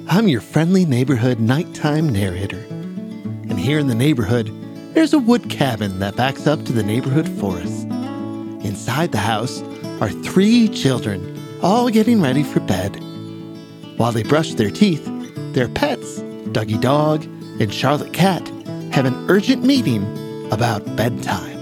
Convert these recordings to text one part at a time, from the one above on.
I'm your friendly neighborhood nighttime narrator. And here in the neighborhood, there's a wood cabin that backs up to the neighborhood forest. Inside the house are 3 children, all getting ready for bed. While they brush their teeth, their pets, Dougie Dog and Charlotte Cat, have an urgent meeting about bedtime.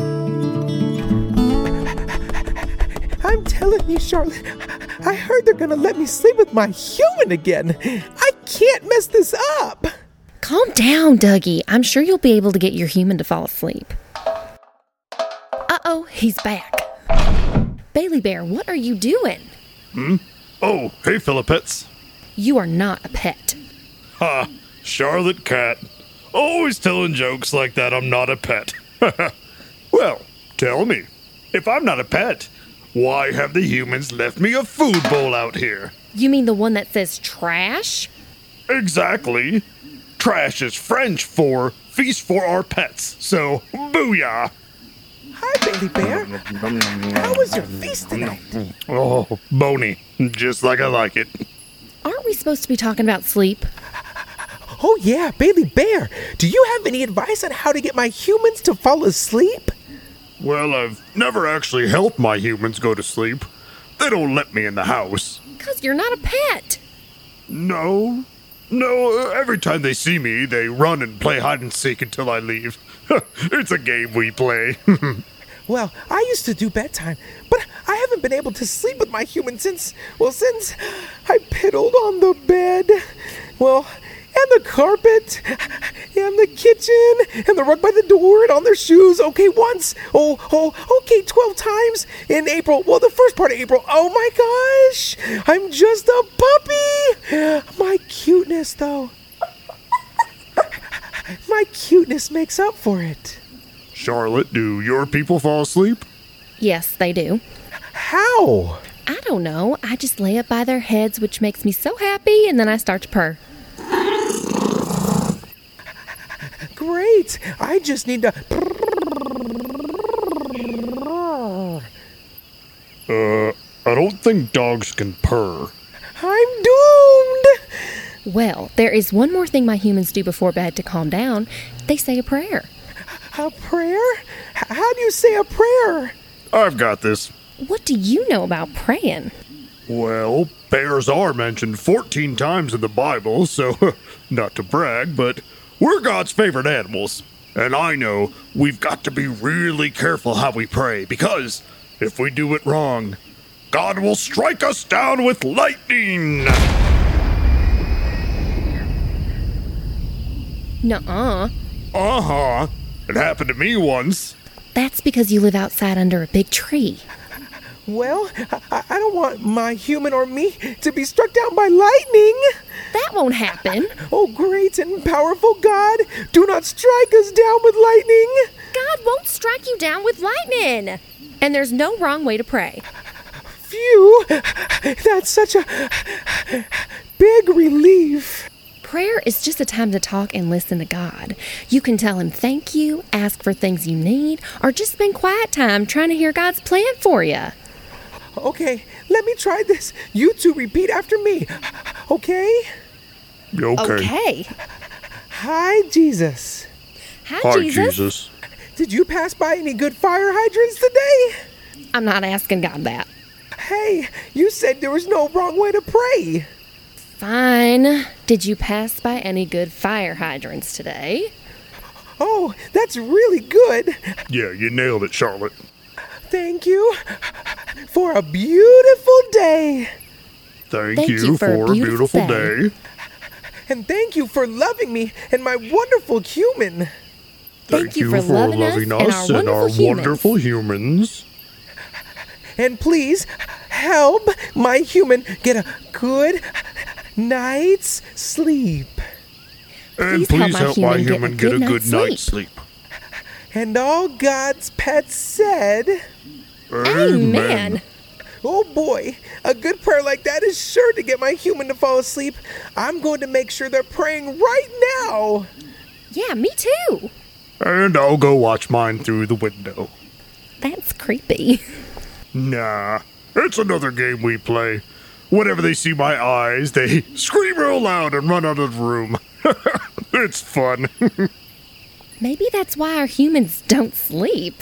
I'm telling you, Charlotte, I heard they're gonna let me sleep with my human again. I can't mess this up. Calm down, Dougie. I'm sure you'll be able to get your human to fall asleep. Uh-oh, he's back. Bailey Bear, what are you doing? Oh, hey, Philippets. You are not a pet. Ha, Charlotte Cat. Always telling jokes like that I'm not a pet. Well, tell me, if I'm not a pet, why have the humans left me a food bowl out here? You mean the one that says trash? Exactly. Trash is French for feast for our pets, so booyah. Hi, Bailey Bear. How was your feast tonight? Oh, bony, just like I like it. Aren't we supposed to be talking about sleep? Oh yeah, Bailey Bear. Do you have any advice on how to get my humans to fall asleep? Well, I've never actually helped my humans go to sleep. They don't let me in the house. 'Cause you're not a pet. No, every time they see me, they run and play hide and seek until I leave. It's a game we play. Well, I used to do bedtime, but I haven't been able to sleep with my human since I piddled on the bed. Well, and the carpet, and the kitchen, and the rug by the door, and on their shoes. Okay, once. Okay, 12 times in April. Well, the first part of April. Oh my gosh, I'm just a puppy. My cuteness, though. My cuteness makes up for it. Charlotte, do your people fall asleep? Yes, they do. How? I don't know. I just lay up by their heads, which makes me so happy, and then I start to purr. Great. I just need to... I don't think dogs can purr. I'm doomed. Well, there is one more thing my humans do before bed to calm down. They say a prayer. A prayer? How do you say a prayer? I've got this. What do you know about praying? Well, bears are mentioned 14 times in the Bible, so not to brag, but we're God's favorite animals. And I know we've got to be really careful how we pray, because if we do it wrong, God will strike us down with lightning. Nuh-uh. Uh-huh. It happened to me once. That's because you live outside under a big tree. Well, I don't want my human or me to be struck down by lightning. That won't happen. Oh, great and powerful God, do not strike us down with lightning. God won't strike you down with lightning. And there's no wrong way to pray. Phew, that's such a big relief. Prayer is just a time to talk and listen to God. You can tell him thank you, ask for things you need, or just spend quiet time trying to hear God's plan for you. Okay, let me try this. You two repeat after me, okay? Okay. Hi, Jesus. Hi, Jesus. Did you pass by any good fire hydrants today? I'm not asking God that. Hey, you said there was no wrong way to pray. Fine. Did you pass by any good fire hydrants today? Oh, that's really good. Yeah, you nailed it, Charlotte. Thank you for a beautiful day. Thank you for a beautiful day. And thank you for loving me and my wonderful human. Thank you for loving us and our wonderful humans. And please help my human get a good night's sleep. And please help my human get a good night's sleep. And all God's pets said, Amen. Oh boy, a good prayer like that is sure to get my human to fall asleep. I'm going to make sure they're praying right now. Yeah, me too. And I'll go watch mine through the window. That's creepy. Nah, it's another game we play. whenever they see my eyes, they scream real loud and run out of the room. It's fun. Maybe that's why our humans don't sleep.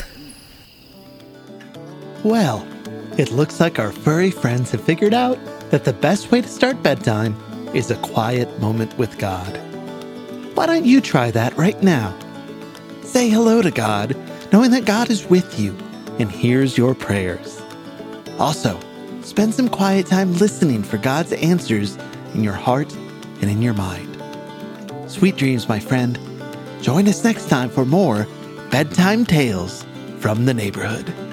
Well, it looks like our furry friends have figured out that the best way to start bedtime is a quiet moment with God. Why don't you try that right now? Say hello to God, knowing that God is with you and hears your prayers. Also, spend some quiet time listening for God's answers in your heart and in your mind. Sweet dreams, my friend. Join us next time for more bedtime tales from the neighborhood.